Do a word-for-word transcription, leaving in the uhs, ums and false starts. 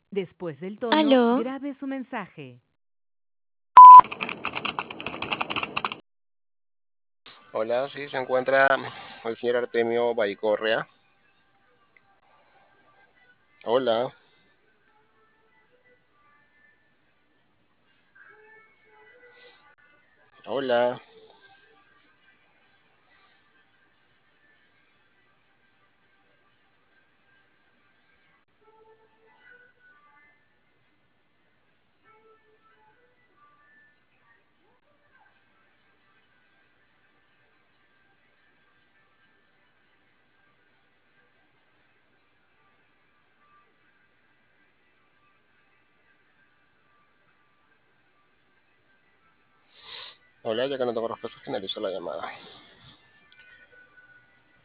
Después del tono, ¿Aló? grabe su mensaje. Hola, sí, se encuentra el señor Artemio Baicorrea. Hola, hola, hola, ya que no tengo respuesta, finalizo la llamada.